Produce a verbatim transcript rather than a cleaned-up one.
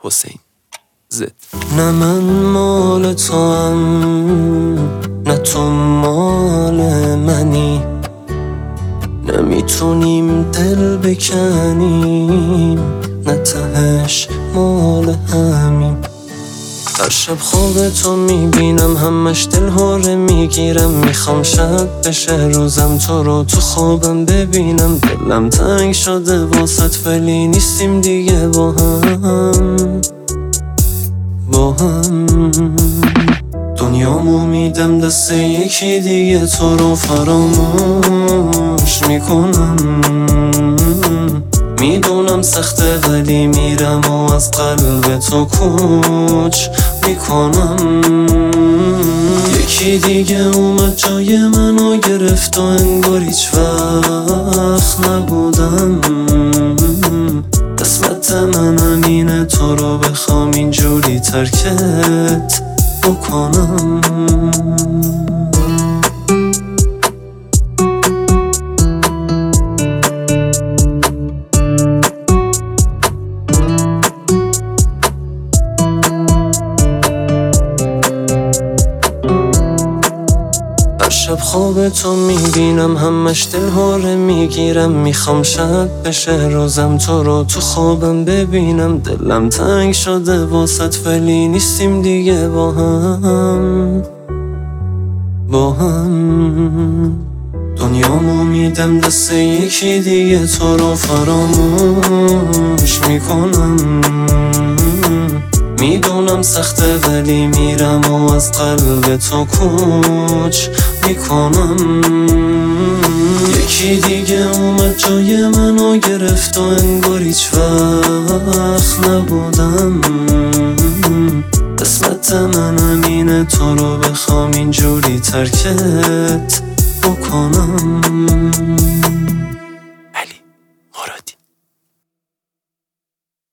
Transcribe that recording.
حسین زد. نه من مال تو هم نه تو مال منی، نمیتونیم دل بکنیم نه تهش مال همیم. هر شب خواب تو میبینم همش دل هاره میگیرم، میخوام شب بشه روزم تو رو تو خوابم ببینم. دلم تنگ شده واسط ولی نیستیم دیگه با هم با هم. دنیامو میدم دست یکی دیگه، تو رو فراموش میکنم. میدونم سخته ولی میرم و از قلب تو کوچ میکنم. یکی دیگه اومد جای منو گرفت و انگار هیچ وقت نبودم. قسمت منم اینه تو رو بخوام اینجوری ترکت بکنم. شب خواب تو میبینم همش دل هاره میگیرم، میخوام شب بشه روزم تو رو تو خوابم ببینم. دلم تنگ شده واسط ولی نیستیم دیگه با هم با هم. دنیامو میدم دست یکی دیگه، تو رو فراموش میکنم. میدونم سخته ولی میرم و از قلب تو کوچ میکنم. یکی دیگه اومد جای منو گرفت و انگار هیچ وقت نبودم. قسمت منم اینه تو رو بخوام اینجوری ترکت بکنم.